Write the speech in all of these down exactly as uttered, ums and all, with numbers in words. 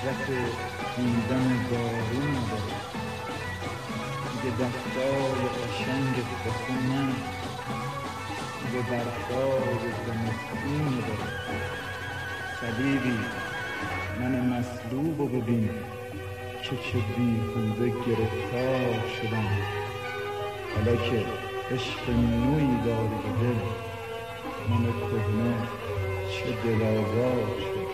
حسرت دیدن بارون داره. دیگه دستای قشنگت واسه من به برفای زمستون داره. صلیبی من مصلوبو ببین که چه بیهوده گرفتار شدم. حالا که عشق نوعی داری به دل، من کهنه چه دل‌آزار شدم.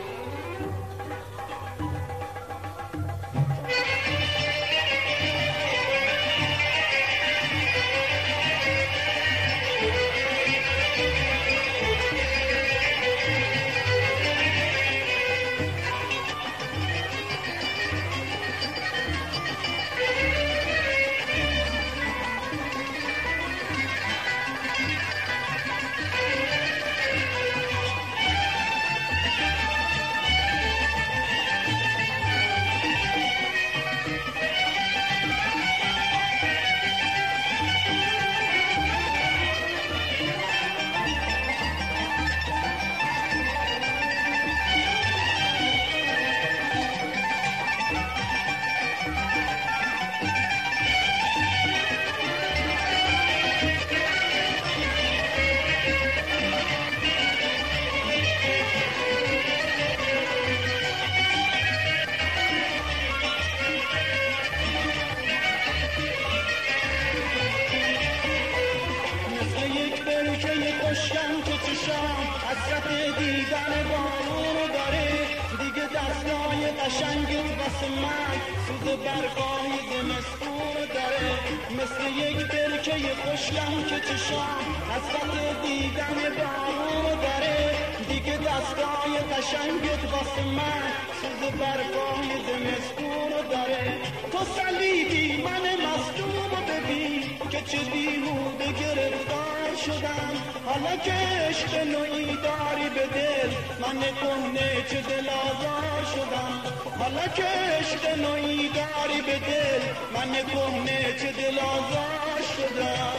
خشکم که چشام حسرت دیدن بارون داره. دیگه دستای قشنگت واسه من سوز برگاهی زمستون داره. مثل یک برکه خشکم که چشام حسرت دیدن بارون داره. دیگه دستای قشنگت واسه من سوز برگاهی زمستون داره. تو صلیبی من مصدوم ببین که چه بیهوده گرفتار شدم. حالا که عشق نوعی داری به دل، من کهنه چه دل‌آزار شدم. حالا که عشق نوعی داری به دل، من کهنه چه دل‌آزار شدم.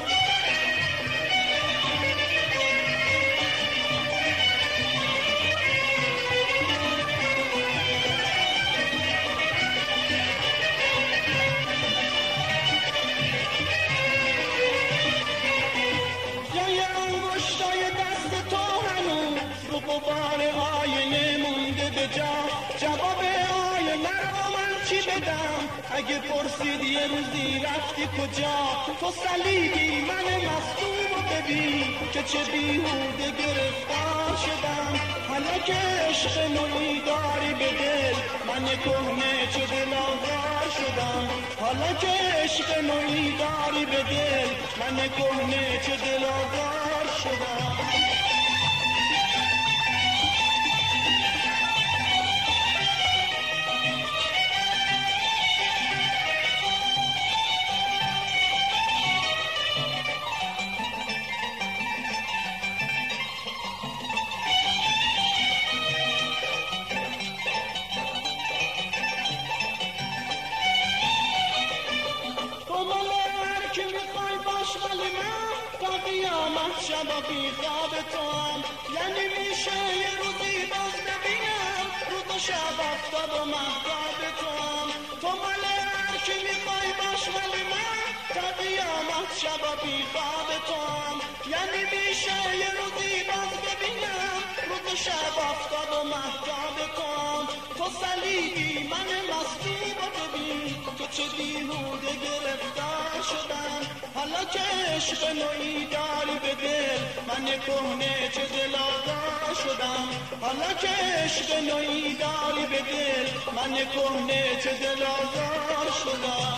غبار آینه مونده به جا، جواب آینه رو من چی بدم؟ اگه پرسید یه روزی رفتی کجا؟ تو صلیبی من مصدوم ببین که چه بیهوده گرفتار شدم. حالا که عشق نوعی داری به دل، من کهنه چه دل‌آزار شدم. حالا که عشق نوعی داری به دل، من کهنه چه دل‌آزار شدم. قیامت شبا بی خواب تو هم، یعنی میشه یه روزی باز ببینم روز و شب آفتاب و مهتاب تو هم. تو مال هر کی میخوای باش ولی من تا قیامت شبا بی خواب تو هم، یعنی میشه یه روزی باز ببینم روز و شب آفتاب و مهتاب تو هم. تو صلیبی من مصدوم ببین که چه بیهوده گرفتار شدم. حالا که عشق نوعی داری به دل، من کهنه چه دل‌آزار شدم. حالا که عشق نوعی داری به دل، من کهنه چه دل‌آزار شدم.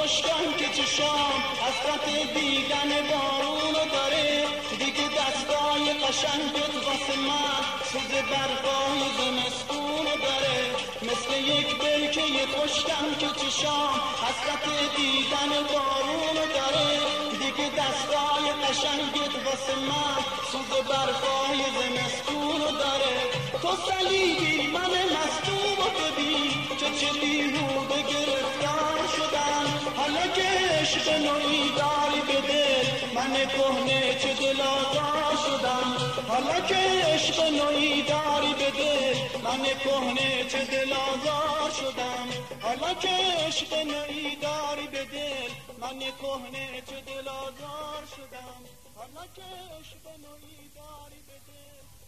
خشکم که چشام حسرت دیدن بارونو داره، دیگه دستای قشنگت واسه من سوز برقای زمستونو داره. مثل یک برکه خشکم که چشام حسرت دیدن بارونو داره، دیگه دستای قشنگت واسه من سوز برقای زمستونو داره. تو صلیبی من مصدوم و ببین که چه بیهوده گرفتار شدم، حالا که عشق نوعی داری به دل من کهنه چه دل‌آزار شدم، حالا که عشق نوعی داری به دل من کهنه چه دل‌آزار شدم، حالا که عشق نوعی داری به دل من کهنه چه دل‌آزار شدم، حالا که عشق نوعی داری به دل